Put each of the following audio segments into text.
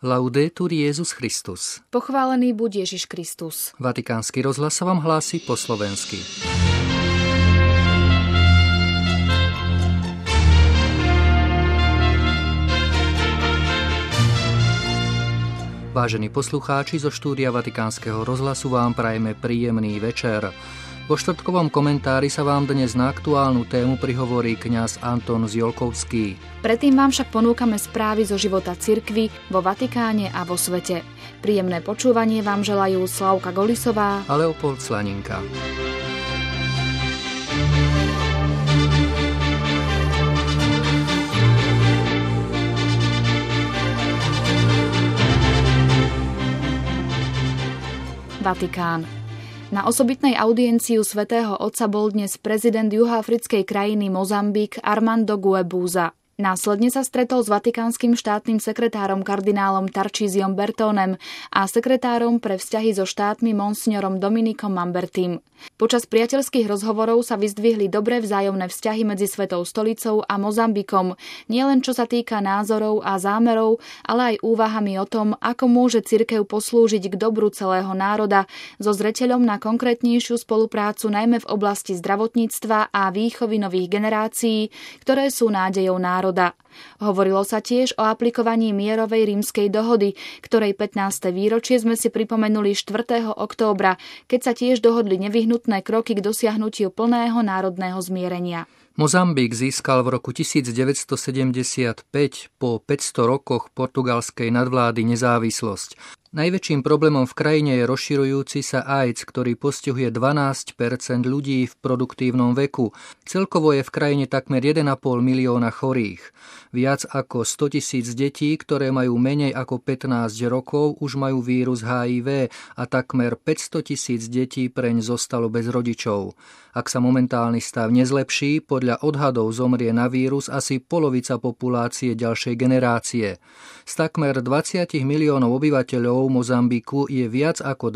Laudetur Jesus Christus. Pochválený buď Ježiš Kristus. Vatikánsky rozhlas sa vám hlási po slovensky. Vážení poslucháči, zo štúdia Vatikánskeho rozhlasu vám prajeme príjemný večer. Vo štvrtkovom komentári sa vám dnes na aktuálnu tému prihovorí kňaz Anton Ziolkovský. Predtým vám však ponúkame správy zo života cirkvi vo Vatikáne a vo svete. Príjemné počúvanie vám želajú Slavka Golisová a Leopold Slaninka. Vatikán. Na osobitnej audienciu svätého Otca bol dnes prezident juhoafrickej krajiny Mozambik Armando Guebuza. Následne sa stretol s vatikánskym štátnym sekretárom kardinálom Tarcísiom Bertónem a sekretárom pre vzťahy so štátmi monsignorom Dominikom Mambertim. Počas priateľských rozhovorov sa vyzdvihli dobré vzájomné vzťahy medzi Svetou stolicou a Mozambikom, nielen čo sa týka názorov a zámerov, ale aj úvahami o tom, ako môže cirkev poslúžiť k dobru celého národa, so zreteľom na konkrétnejšiu spoluprácu najmä v oblasti zdravotníctva a výchovy nových generácií, ktoré sú nádejou národa. Hovorilo sa tiež o aplikovaní mierovej rímskej dohody, ktorej 15. výročie sme si pripomenuli 4. októbra, keď sa tiež dohodli nevyhnutné kroky k dosiahnutiu plného národného zmierenia. Mozambik získal v roku 1975 po 500 rokoch portugalskej nadvlády nezávislosť. Najväčším problémom v krajine je rozširujúci sa AIDS, ktorý postihuje 12% ľudí v produktívnom veku. Celkovo je v krajine takmer 1,5 milióna chorých. Viac ako 100 000 detí, ktoré majú menej ako 15 rokov, už majú vírus HIV a takmer 500 000 detí preň zostalo bez rodičov. Ak sa momentálny stav nezlepší, podľa odhadov zomrie na vírus asi polovica populácie ďalšej generácie. Z takmer 20 miliónov obyvateľov Mozambiku je viac ako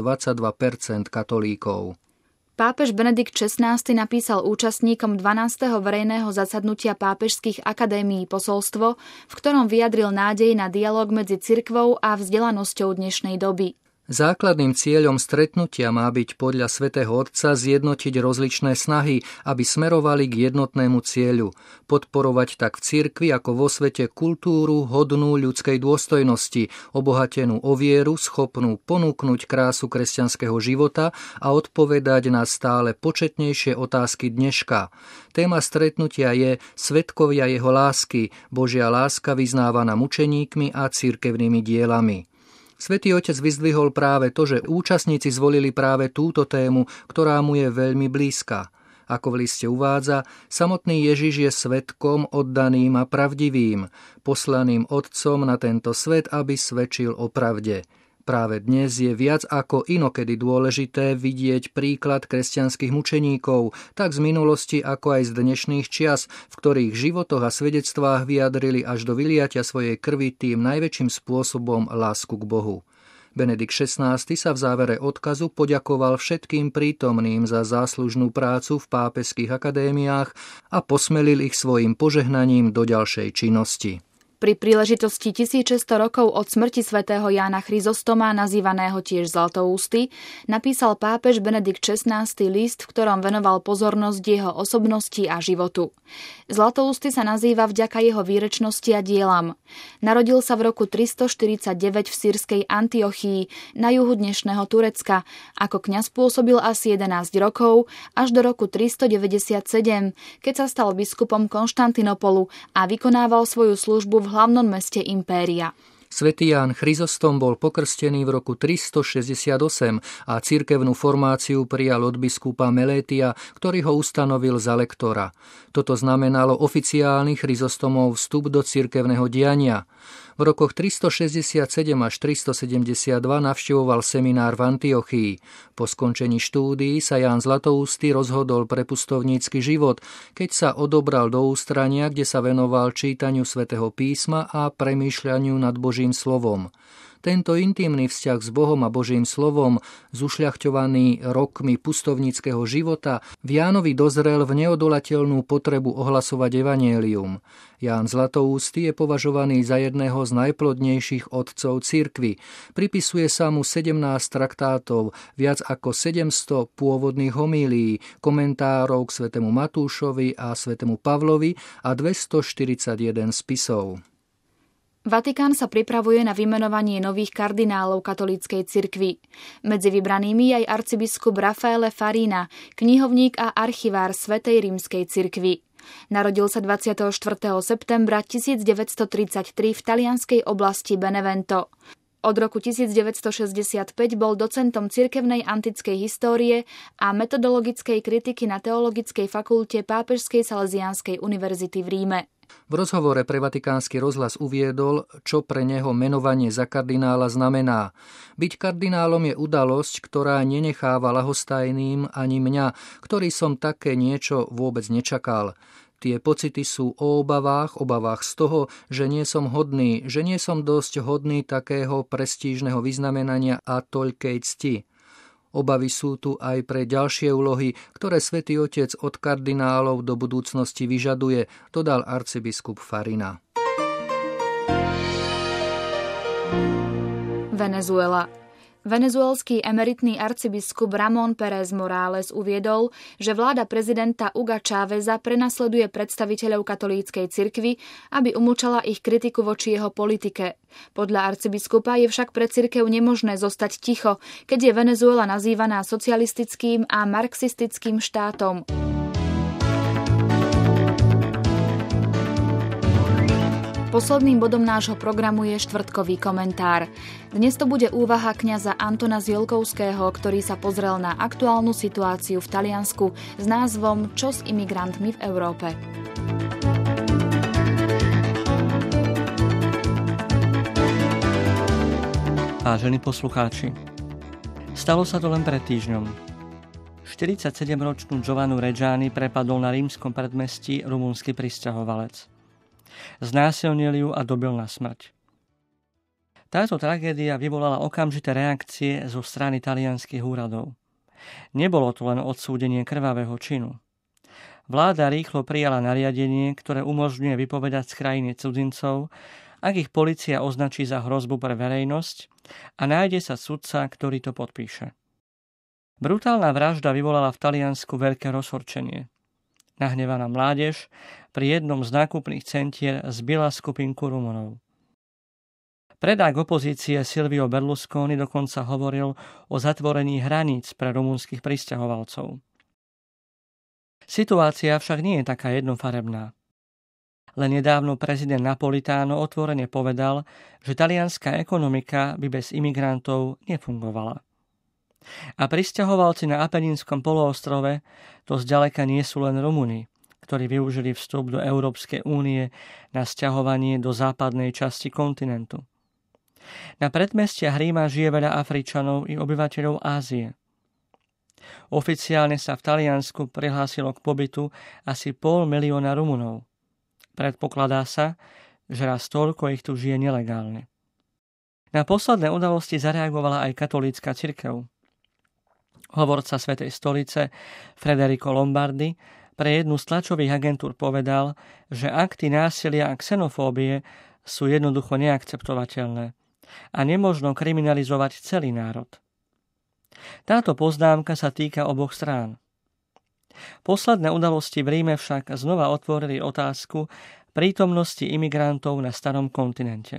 22% katolíkov. Pápež Benedikt XVI napísal účastníkom 12. verejného zasadnutia pápežských akadémií posolstvo, v ktorom vyjadril nádej na dialóg medzi cirkvou a vzdelanosťou dnešnej doby. Základným cieľom stretnutia má byť podľa svätého Otca zjednotiť rozličné snahy, aby smerovali k jednotnému cieľu. Podporovať tak v cirkvi ako vo svete kultúru hodnú ľudskej dôstojnosti, obohatenú o vieru, schopnú ponúknuť krásu kresťanského života a odpovedať na stále početnejšie otázky dneška. Téma stretnutia je Svedkovia jeho lásky, Božia láska vyznávaná mučeníkmi a cirkevnými dielami. Svätý Otec vyzdvihol práve to, že účastníci zvolili práve túto tému, ktorá mu je veľmi blízka. Ako v liste uvádza, samotný Ježiš je svedkom oddaným a pravdivým, poslaným Otcom na tento svet, aby svedčil o pravde. Práve dnes je viac ako inokedy dôležité vidieť príklad kresťanských mučeníkov, tak z minulosti ako aj z dnešných čias, v ktorých životoch a svedectvách vyjadrili až do vyliatia svojej krvi tým najväčším spôsobom lásku k Bohu. Benedikt XVI sa v závere odkazu poďakoval všetkým prítomným za záslužnú prácu v pápežských akadémiách a posmelil ich svojim požehnaním do ďalšej činnosti. Pri príležitosti 1600 rokov od smrti svätého Jána Chryzostoma, nazývaného tiež Zlatoústy, napísal pápež Benedikt XVI list, v ktorom venoval pozornosť jeho osobnosti a životu. Zlatoústy sa nazýva vďaka jeho výrečnosti a dielam. Narodil sa v roku 349 v sýrskej Antiochii na juhu dnešného Turecka. Ako kňaz pôsobil asi 11 rokov až do roku 397, keď sa stal biskupom Konštantinopolu a vykonával svoju službu v hlavnom meste impéria. Svätý Ján Chryzostom bol pokrstený v roku 368 a cirkevnú formáciu prijal od biskupa Melétia, ktorý ho ustanovil za lektora. Toto znamenalo oficiálny Chryzostomov vstup do cirkevného diania. V rokoch 367 až 372 navštevoval seminár v Antiochii. Po skončení štúdií sa Ján Zlatoústy rozhodol pre pustovnícky život, keď sa odobral do ústrania, kde sa venoval čítaniu svätého písma a premýšľaniu nad Božím slovom. Tento intimný vzťah s Bohom a Božím slovom, zušľachťovaný rokmi pustovníckeho života, v Jánovi dozrel v neodolateľnú potrebu ohlasovať evanjelium. Ján Zlatoústy je považovaný za jedného z najplodnejších otcov cirkvi. Pripisuje sa mu 17 traktátov, viac ako 700 pôvodných homílií, komentárov k svätému Matúšovi a svätému Pavlovi a 241 spisov. Vatikán sa pripravuje na vymenovanie nových kardinálov katolíckej cirkvi. Medzi vybranými je aj arcibiskup Raffaele Farina, knihovník a archivár Svätej rímskej cirkvi. Narodil sa 24. septembra 1933 v talianskej oblasti Benevento. Od roku 1965 bol docentom cirkevnej antickej histórie a metodologickej kritiky na Teologickej fakulte Pápežskej Salesiánskej univerzity v Ríme. V rozhovore pre Vatikánsky rozhlas uviedol, čo pre neho menovanie za kardinála znamená. Byť kardinálom je udalosť, ktorá nenecháva ľahostajným ani mňa, ktorý som také niečo vôbec nečakal. Tie pocity sú o obavách z toho, že nie som hodný, že nie som dosť hodný takého prestížneho vyznamenania a toľkej cti. Obavy sú tu aj pre ďalšie úlohy, ktoré Svätý Otec od kardinálov do budúcnosti vyžaduje, dodal arcibiskup Farina. Venezuela. Venezuelský emeritný arcibiskup Ramón Pérez Morales uviedol, že vláda prezidenta Huga Cháveza prenasleduje predstaviteľov katolíckej cirkvi, aby umlčala ich kritiku voči jeho politike. Podľa arcibiskupa je však pre cirkev nemožné zostať ticho, keď je Venezuela nazývaná socialistickým a marxistickým štátom. Posledným bodom nášho programu je štvrtkový komentár. Dnes to bude úvaha kňaza Antona Zielkovského, ktorý sa pozrel na aktuálnu situáciu v Taliansku s názvom Čo s imigrantmi v Európe. Vážení poslucháči, stalo sa to len pred týždňom. 47-ročnú Giovannu Reggiani prepadol na rímskom predmestí rumunský prisťahovalec. Znásilnil ju a dobil na smrť. Táto tragédia vyvolala okamžité reakcie zo strany talianskych úradov. Nebolo to len odsúdenie krvavého činu. Vláda rýchlo prijala nariadenie, ktoré umožňuje vypovedať z krajiny cudzincov, ak ich polícia označí za hrozbu pre verejnosť a nájde sa sudca, ktorý to podpíše. Brutálna vražda vyvolala v Taliansku veľké rozhorčenie. Nahnevaná mládež pri jednom z nákupných centier zbila skupinku Rumunov. Predák opozície Silvio Berlusconi dokonca hovoril o zatvorení hraníc pre rumunských prisťahovalcov. Situácia však nie je taká jednofarebná. Len nedávno prezident Napolitano otvorene povedal, že talianská ekonomika by bez imigrantov nefungovala. A prisťahovalci na Apeninskom poloostrove to zďaleka nie sú len Rumúni, ktorí využili vstup do Európskej únie na sťahovanie do západnej časti kontinentu. Na predmestiach Ríma žije veľa Afričanov i obyvateľov Ázie. Oficiálne sa v Taliansku prihlásilo k pobytu asi 500 000 Rumunov. Predpokladá sa, že raz toľko ich tu žije nelegálne. Na posledné udalosti zareagovala aj katolícka cirkev. Hovorca Svätej stolice Federico Lombardi pre jednu z tlačových agentúr povedal, že akty násilia a xenofóbie sú jednoducho neakceptovateľné a nemožno kriminalizovať celý národ. Táto poznámka sa týka oboch strán. Posledné udalosti v Ríme však znova otvorili otázku prítomnosti imigrantov na starom kontinente.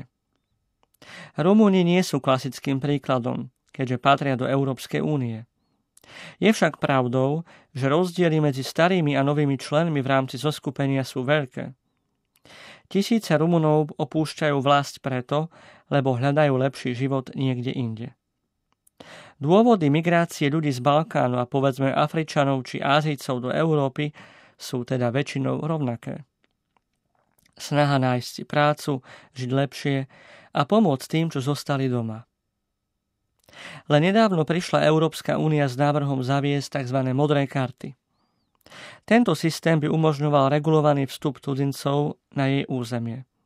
Rumúni nie sú klasickým príkladom, keďže patria do Európskej únie. Je však pravdou, že rozdiely medzi starými a novými členmi v rámci zoskupenia sú veľké. Tisíce Rumunov opúšťajú vlast preto, lebo hľadajú lepší život niekde inde. Dôvody migrácie ľudí z Balkánu a povedzme Afričanov či Ázijcov do Európy sú teda väčšinou rovnaké. Snaha nájsť si prácu, žiť lepšie a pomôcť tým, čo zostali doma. Len nedávno prišla Európska únia s návrhom zaviesť tzv. Modré karty. Tento systém by umožňoval regulovaný vstup cudzincov na jej územie.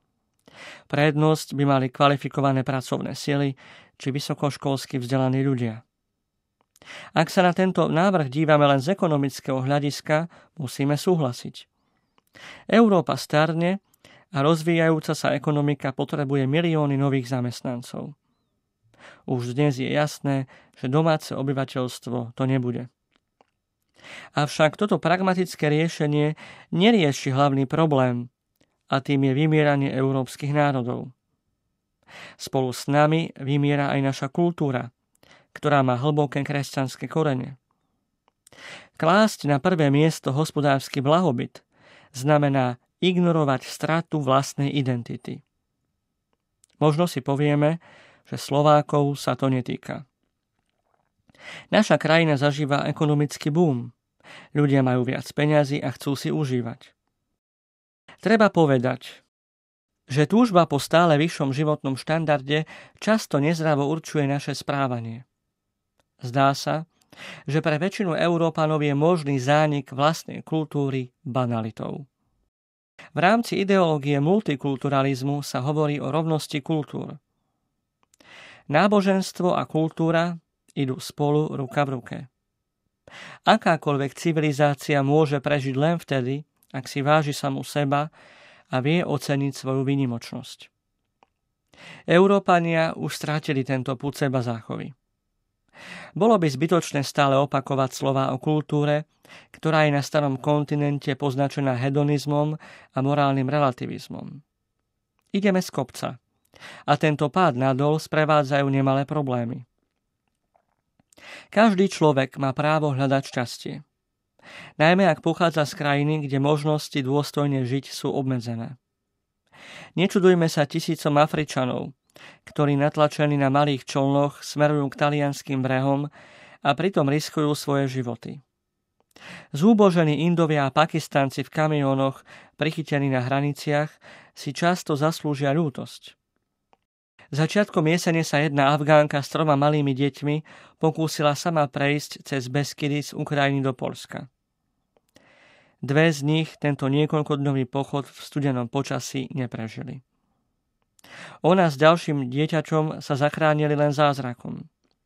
Prednosť by mali kvalifikované pracovné sily či vysokoškolsky vzdelaní ľudia. Ak sa na tento návrh dívame len z ekonomického hľadiska, musíme súhlasiť. Európa starne a rozvíjajúca sa ekonomika potrebuje milióny nových zamestnancov. Už dnes je jasné, že domáce obyvateľstvo to nebude. Avšak toto pragmatické riešenie nerieši hlavný problém, a tým je vymieranie európskych národov. Spolu s nami vymiera aj naša kultúra, ktorá má hlboké kresťanské korene. Klásť na prvé miesto hospodársky blahobyt znamená ignorovať stratu vlastnej identity. Možno si povieme, že Slovákov sa to netýka. Naša krajina zažíva ekonomický boom. Ľudia majú viac peňazí a chcú si užívať. Treba povedať, že túžba po stále vyššom životnom štandarde často nezdravo určuje naše správanie. Zdá sa, že pre väčšinu Európanov je možný zánik vlastnej kultúry banalitou. V rámci ideológie multikulturalizmu sa hovorí o rovnosti kultúr. Náboženstvo a kultúra idú spolu ruka v ruke. Akákoľvek civilizácia môže prežiť len vtedy, ak si váži samú seba a vie oceniť svoju výnimočnosť. Európania už strátili tento pud seba záchovy. Bolo by zbytočné stále opakovať slová o kultúre, ktorá je na starom kontinente poznačená hedonizmom a morálnym relativizmom. Ideme z kopca a tento pád nadol sprevádzajú nemalé problémy. Každý človek má právo hľadať šťastie. Najmä ak pochádza z krajiny, kde možnosti dôstojne žiť sú obmedzené. Nečudujme sa tisícom Afričanov, ktorí natlačení na malých čolnoch smerujú k talianskym brehom a pritom riskujú svoje životy. Zúbožení Indovia a Pakistanci v kamiónoch prichytení na hraniciach si často zaslúžia ľútosť. Začiatkom jesene sa jedna Afgánka s 3 malými deťmi pokúsila sama prejsť cez Beskydy z Ukrajiny do Poľska. 2 z nich tento niekoľkodňový pochod v studenom počasí neprežili. Ona s ďalším dieťačom sa zachránili len zázrakom.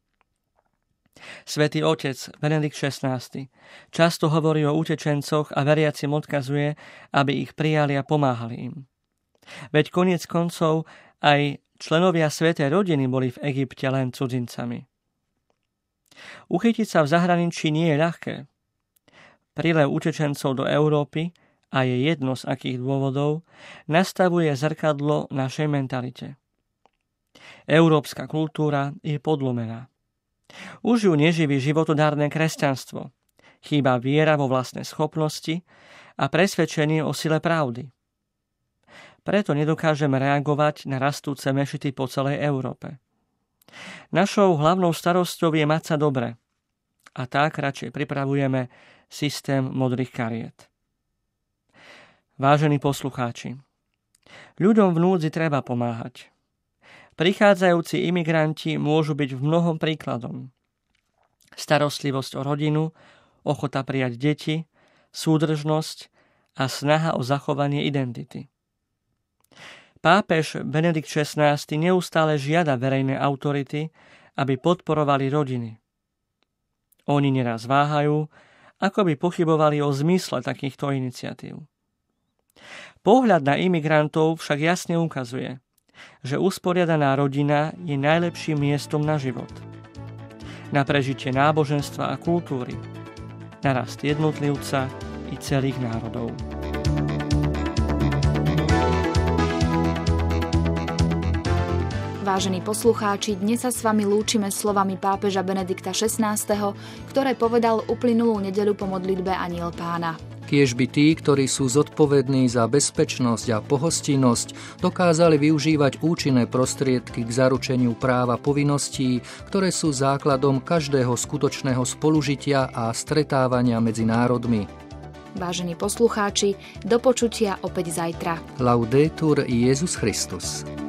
Svätý otec Benedikt XVI často hovorí o utečencoch a veriacim odkazuje, aby ich prijali a pomáhali im. Veď koniec koncov aj členovia svätej rodiny boli v Egypte len cudzincami. Uchytiť sa v zahraničí nie je ľahké. Prílev utečencov do Európy, a je jedno z akých dôvodov, nastavuje zrkadlo našej mentalite. Európska kultúra je podlomená. Už ju neživí životodárne kresťanstvo. Chýba viera vo vlastné schopnosti a presvedčenie o sile pravdy. Preto nedokážeme reagovať na rastúce mešity po celej Európe. Našou hlavnou starosťou je mať sa dobre. A tak radšej pripravujeme systém modrých kariet. Vážení poslucháči, ľuďom v núdzi treba pomáhať. Prichádzajúci imigranti môžu byť v mnohom príkladom. Starostlivosť o rodinu, ochota prijať deti, súdržnosť a snaha o zachovanie identity. Pápež Benedikt XVI neustále žiada verejné autority, aby podporovali rodiny. Oni neraz váhajú, ako by pochybovali o zmysle takýchto iniciatív. Pohľad na imigrantov však jasne ukazuje, že usporiadaná rodina je najlepším miestom na život. Na prežitie náboženstva a kultúry, na rast jednotlivca i celých národov. Vážení poslucháči, dnes sa s vami lúčime slovami pápeža Benedikta XVI, ktoré povedal uplynulú nedeľu po modlitbe Anjel Pána. Kiež by tí, ktorí sú zodpovední za bezpečnosť a pohostinnosť, dokázali využívať účinné prostriedky k zaručeniu práva povinností, ktoré sú základom každého skutočného spolužitia a stretávania medzi národmi. Vážení poslucháči, do počutia opäť zajtra. Laudetur Jesus Christus.